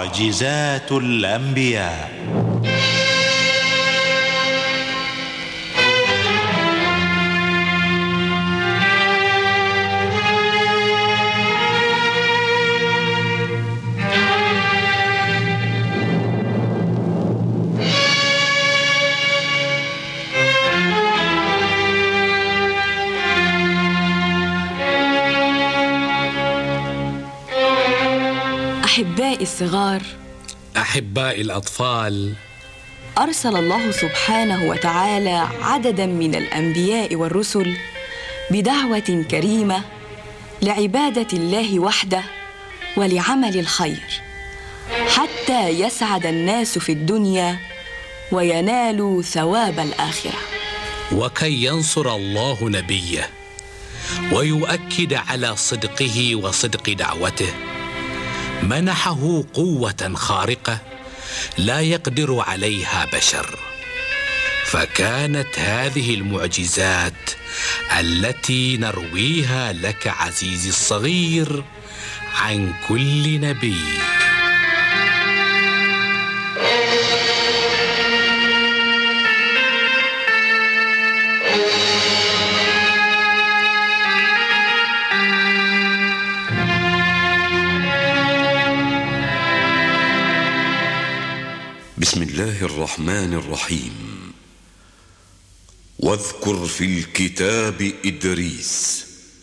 معجزات الأنبياء. أحبائي الصغار، أحبائي الأطفال، أرسل الله سبحانه وتعالى عدداً من الأنبياء والرسل بدعوة كريمة لعبادة الله وحده ولعمل الخير، حتى يسعد الناس في الدنيا وينالوا ثواب الآخرة. وكي ينصر الله نبيه ويؤكد على صدقه وصدق دعوته، منحه قوة خارقة لا يقدر عليها بشر، فكانت هذه المعجزات التي نرويها لك عزيزي الصغير عن كل نبي. بسم الله الرحمن الرحيم. واذكر في الكتاب إدريس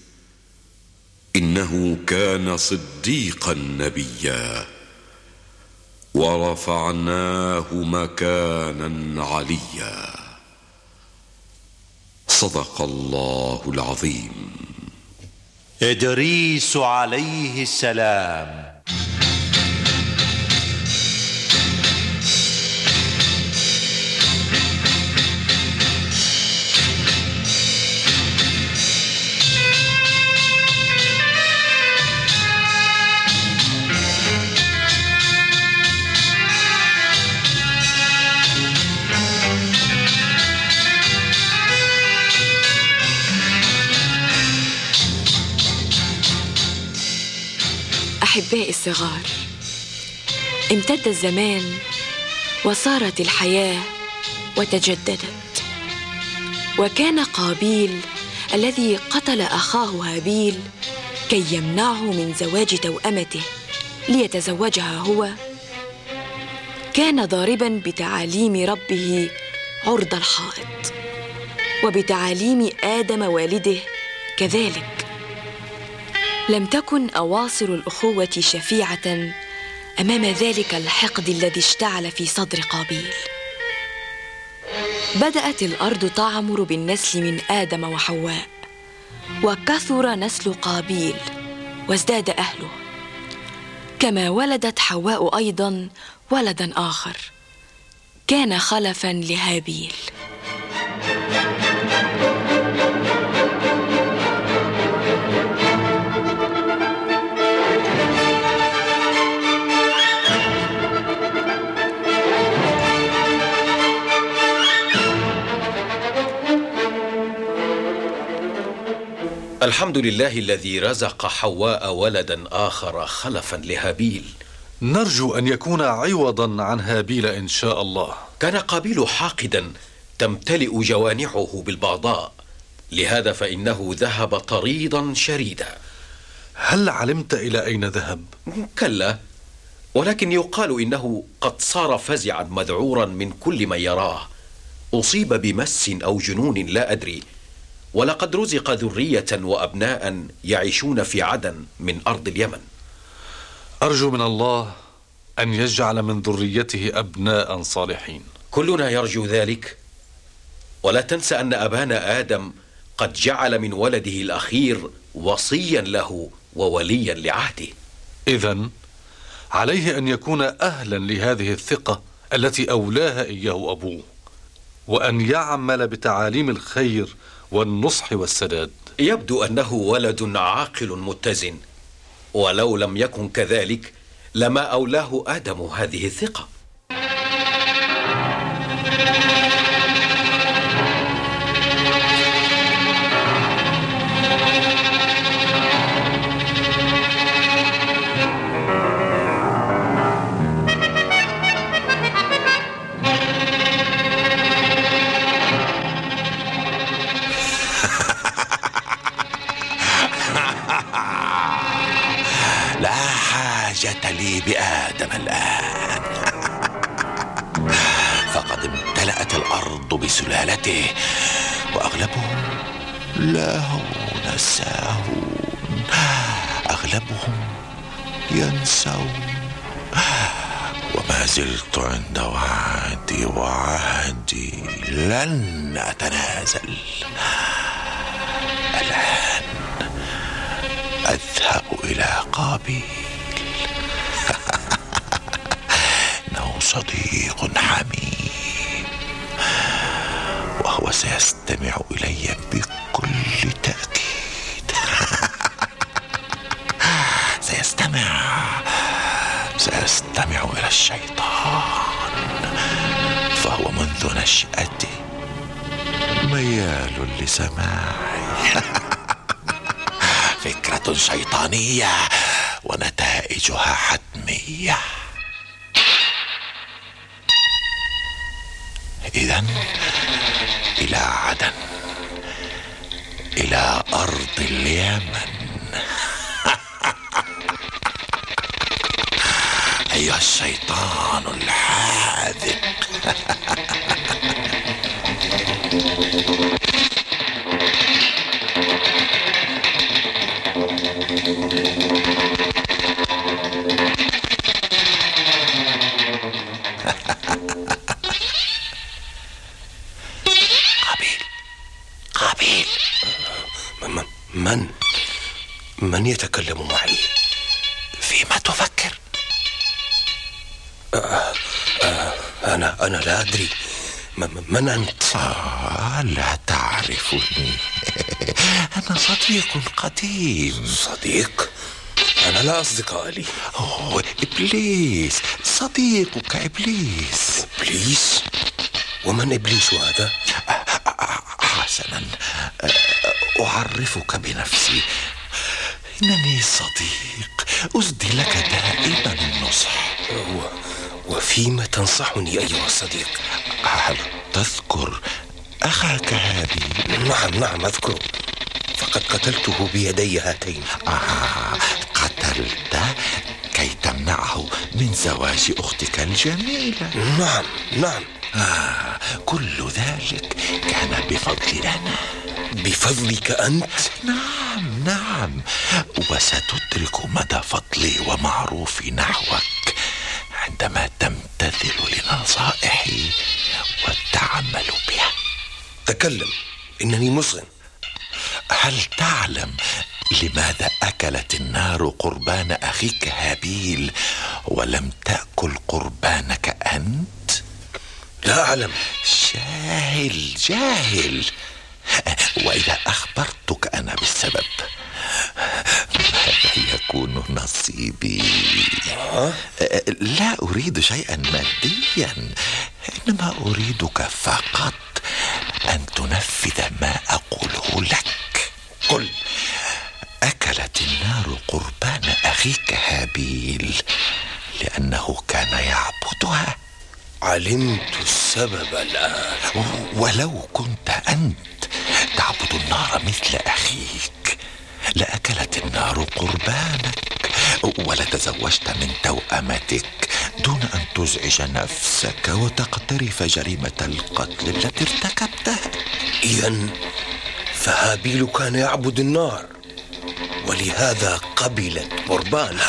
إنه كان صديقا نبيا ورفعناه مكانا عليا. صدق الله العظيم. إدريس عليه السلام. أحبائي الصغار، امتد الزمان وصارت الحياة وتجددت، وكان قابيل الذي قتل أخاه هابيل كي يمنعه من زواج توأمته ليتزوجها هو، كان ضاربا بتعاليم ربه عرض الحائط، وبتعاليم آدم والده كذلك. لم تكن أواصر الأخوة شفيعة أمام ذلك الحقد الذي اشتعل في صدر قابيل. بدأت الأرض تعمر بالنسل من آدم وحواء، وكثر نسل قابيل وازداد أهله، كما ولدت حواء أيضا ولدا آخر كان خلفا لهابيل. الحمد لله الذي رزق حواء ولدا آخر خلفا لهابيل. نرجو أن يكون عوضا عن هابيل إن شاء الله. كان قابيل حاقدا تمتلئ جوانحه بالبغضاء، لهذا فإنه ذهب طريدا شريدا. هل علمت إلى أين ذهب؟ كلا، ولكن يقال إنه قد صار فزعا مذعورا من كل من يراه، أصيب بمس أو جنون لا أدري، ولقد رزق ذرية وأبناء يعيشون في عدن من أرض اليمن. أرجو من الله أن يجعل من ذريته أبناء صالحين. كلنا يرجو ذلك، ولا تنسى أن أبانا آدم قد جعل من ولده الأخير وصيا له ووليا لعهده. إذن عليه أن يكون أهلا لهذه الثقة التي أولاها إياه أبوه، وأن يعمل بتعاليم الخير والنصح والسداد. يبدو أنه ولد عاقل متزن، ولو لم يكن كذلك لما أولاه آدم هذه الثقة. حاجة لي بآدم الآن. فقد امتلأت الأرض بسلالته، وأغلبهم لاهون ساهون، أغلبهم ينسون. وما زلت عند وعدي وعهدي، لن أتنازل. الآن أذهب إلى قابيل. إنه صديق حميم، وهو سيستمع إلي بكل تأكيد. سيستمع إلى الشيطان، فهو منذ نشأته ميال لسماعي. فكرة شيطانية ونتائجها حتمية. إذن إلى عدن، إلى أرض اليمن. أيها الشيطان الحاذق. قابيل. من يتكلم معي؟ فيما تفكر؟ أنا لا أدري. من أنت؟ لا تعرفني. أنا صديق قديم. صديق؟ أنا لا أصدقاء لي. إبليس، صديقك إبليس. إبليس؟ ومن إبليس هذا؟ حسنا، أعرفك بنفسي. إنني صديق أسدي لك دائما النصح. وفيما تنصحني أيها الصديق؟ هل تذكر أخاك هابيل؟ نعم أذكره، فقد قتلته بيدي هاتين. قتلت كي تمنعه من زواج أختك الجميلة. نعم. كل ذلك كان بفضل أنا. بفضلك أنت؟ نعم. وستدرك مدى فضلي ومعروفي نحوك عندما تمتثل لنصائحي وتعمل بها. تكلم، إنني مصغ. هل تعلم لماذا أكلت النار قربان أخيك هابيل ولم تأكل قربانك أنت؟ لا أعلم. جاهل. وإذا أخبرتك أنا بالسبب، ماذا يكون نصيبي؟ لا أريد شيئا ماديا، إنما أريدك فقط أن تنفذ ما أقوله لك. قل. أكلت النار قربان أخيك هابيل لأنه كان يعبدها. علمت السبب الآن. ولو كنت أنت تعبد النار مثل أخيك لأكلت النار قربانك، ولتزوجت من توأمتك دون أن تزعج نفسك وتقترف جريمة القتل التي ارتكبتها. إذن فهابيل كان يعبد النار ولهذا قبلت قربانه.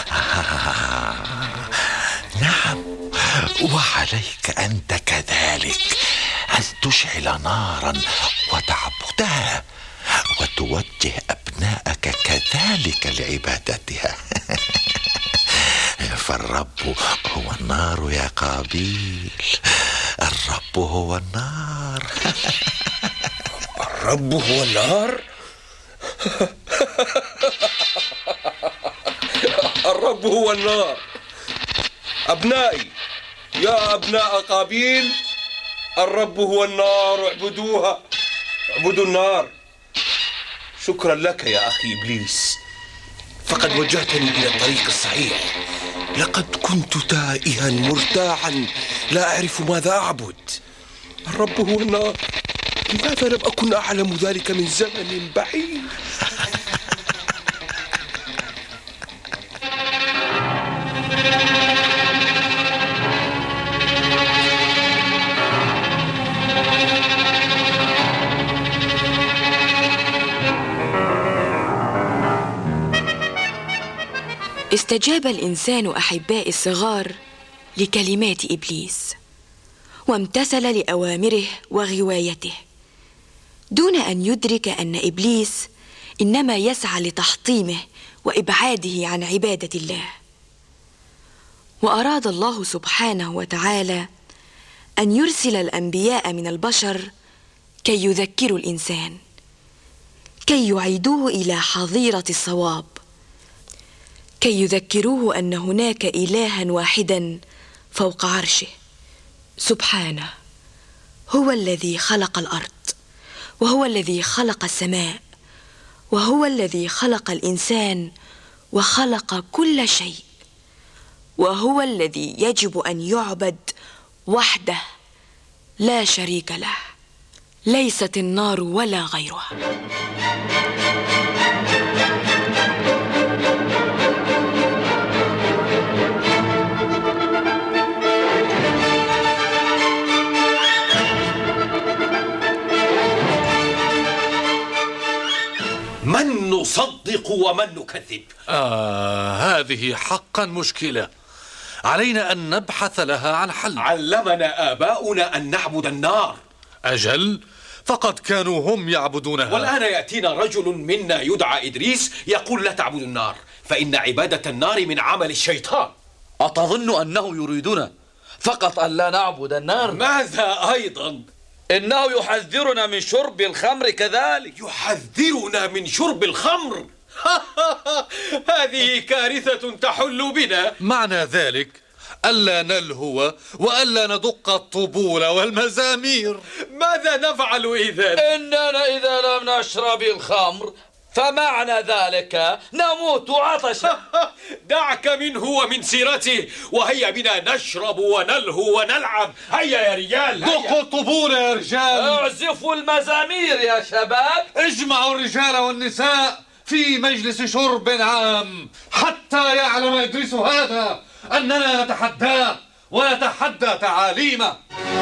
نعم، وعليك أنت كذلك أن تشعل نارا وتعبدها وتوجه أبنائك كذلك لعبادتها. فالرب هو النار يا قابيل، الرب هو النار. الرب هو النار؟ الرب هو النار. أبنائي، يا أبناء قابيل، الرب هو النار، اعبدوها، اعبدوا النار. شكرا لك يا أخي إبليس، فقد وجهتني إلى الطريق الصحيح. لقد كنت تائها مرتاعا لا أعرف ماذا أعبد. الرب هو النار، لماذا لم أكن أعلم ذلك من زمن بعيد؟ استجاب الإنسان أحبائي الصغار لكلمات إبليس وامتثل لأوامره وغوايته دون أن يدرك أن إبليس إنما يسعى لتحطيمه وإبعاده عن عبادة الله. وأراد الله سبحانه وتعالى أن يرسل الأنبياء من البشر كي يذكروا الإنسان، كي يعيدوه إلى حظيرة الصواب، كي يذكروه أن هناك إلها واحدا فوق عرشه سبحانه، هو الذي خلق الأرض، وهو الذي خلق السماء، وهو الذي خلق الإنسان وخلق كل شيء، وهو الذي يجب أن يعبد وحده لا شريك له، ليست النار ولا غيرها. من نصدق ومن نكذب؟ هذه حقا مشكلة، علينا أن نبحث لها عن حل. علمنا آباؤنا أن نعبد النار. أجل، فقد كانوا هم يعبدونها، والآن يأتينا رجل منا يدعى إدريس يقول لا تعبد النار، فإن عبادة النار من عمل الشيطان. أتظن أنه يريدنا فقط أن لا نعبد النار؟ ماذا أيضا؟ إنه يحذرنا من شرب الخمر كذلك. يحذرنا من شرب الخمر؟ هذه كارثة تحل بنا. معنى ذلك ألا نلهو وألا ندق الطبول والمزامير. ماذا نفعل إذن؟ إننا إذا لم نشرب الخمر فمعنى ذلك نموت عطشا. دعك منه ومن سيرته، وهيا بنا نشرب ونلهو ونلعب. هيا يا رجال، دقوا الطبول يا رجال، اعزفوا المزامير يا شباب، اجمعوا الرجال والنساء في مجلس شرب عام حتى يعلم إدريس هذا أننا نتحداه ونتحدى تعاليمه.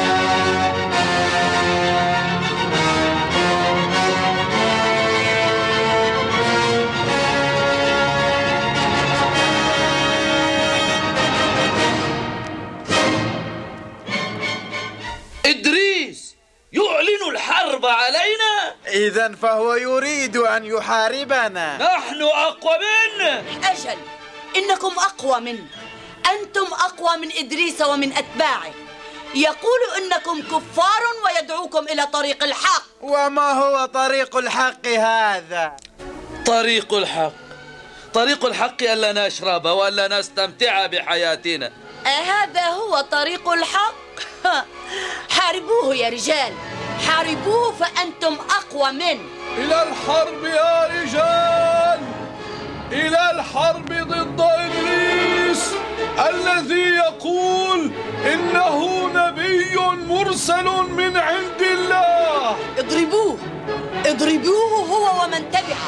إدريس يعلن الحرب علينا؟ إذن فهو يريد أن يحاربنا. نحن أقوى منه. أجل، إنكم أقوى منه، أنتم أقوى من إدريس ومن أتباعه. يقول إنكم كفار ويدعوكم إلى طريق الحق. وما هو طريق الحق هذا؟ طريق الحق ألا نشرب وألا نستمتع بحياتنا. هذا هو طريق الحق؟ حاربوه يا رجال، حاربوه فأنتم أقوى منه. إلى الحرب يا رجال، إلى الحرب ضد إبليس الذي يقول إنه نبي مرسل من عند الله. اضربوه هو ومن تبعه.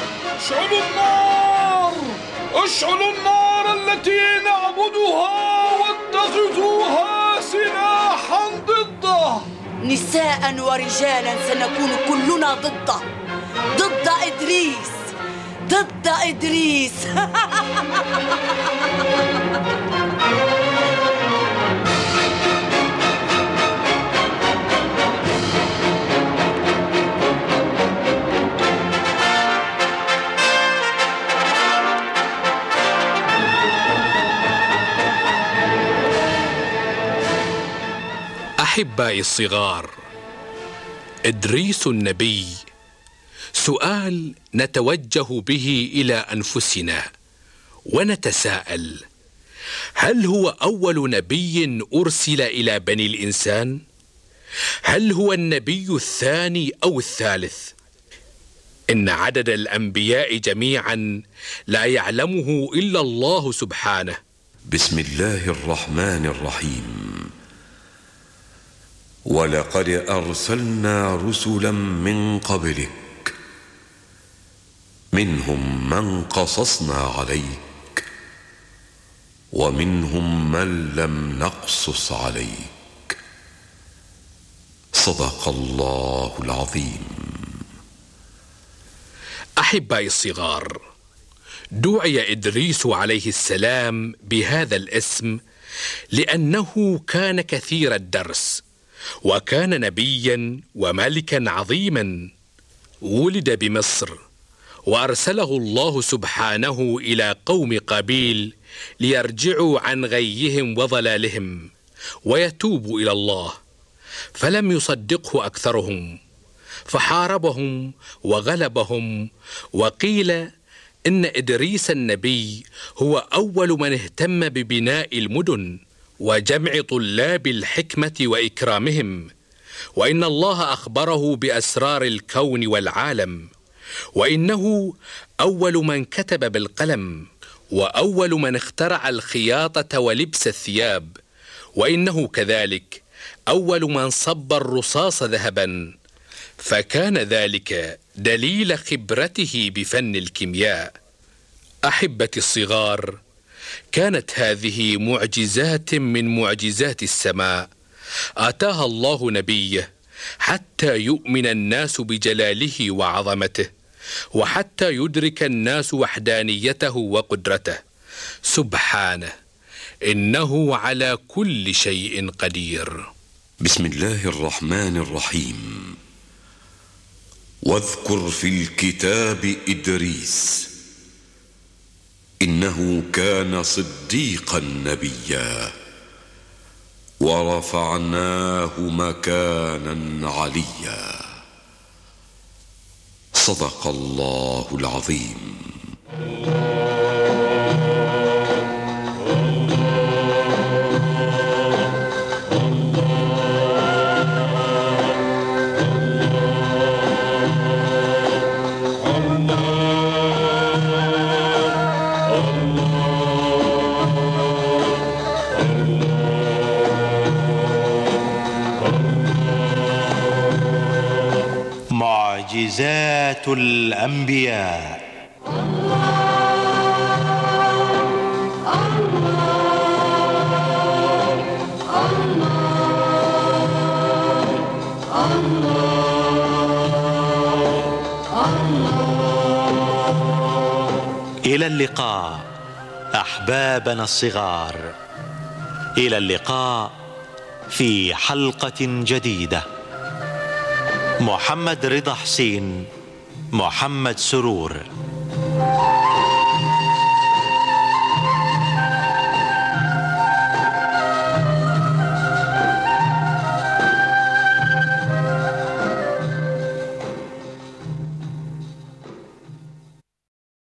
اشعلوا النار التي نعبدها واتخذوها سلاحا ضده. نساء ورجالا سنكون كلنا ضده، ضد إدريس. أحبائي الصغار، إدريس النبي سؤال نتوجه به إلى أنفسنا ونتساءل: هل هو أول نبي أرسل إلى بني الإنسان؟ هل هو النبي الثاني أو الثالث؟ إن عدد الأنبياء جميعا لا يعلمه إلا الله سبحانه. بسم الله الرحمن الرحيم. ولقد أرسلنا رسلا من قبلك، منهم من قصصنا عليك ومنهم من لم نقصص عليك. صدق الله العظيم. أحبائي الصغار، دعي إدريس عليه السلام بهذا الاسم لأنه كان كثير الدرس، وكان نبيا وملكا عظيما. ولد بمصر، وأرسله الله سبحانه إلى قوم قابيل ليرجعوا عن غيهم وضلالهم ويتوبوا إلى الله، فلم يصدقه أكثرهم، فحاربهم وغلبهم. وقيل إن إدريس النبي هو أول من اهتم ببناء المدن وجمع طلاب الحكمة وإكرامهم، وإن الله أخبره بأسرار الكون والعالم، وإنه أول من كتب بالقلم، وأول من اخترع الخياطة ولبس الثياب، وإنه كذلك أول من صب الرصاص ذهبا، فكان ذلك دليل خبرته بفن الكيمياء. أحبتي الصغار، كانت هذه معجزات من معجزات السماء آتاها الله نبيه حتى يؤمن الناس بجلاله وعظمته، وحتى يدرك الناس وحدانيته وقدرته. سبحانه، إنه على كل شيء قدير. بسم الله الرحمن الرحيم. واذكر في الكتاب إدريس إنه كان صديقا نبيا ورفعناه مكانا عليا. صدق الله العظيم. معجزات الأنبياء. إلى اللقاء أحبابنا الصغار، إلى اللقاء في حلقة جديدة. محمد رضا حسين، محمد سرور.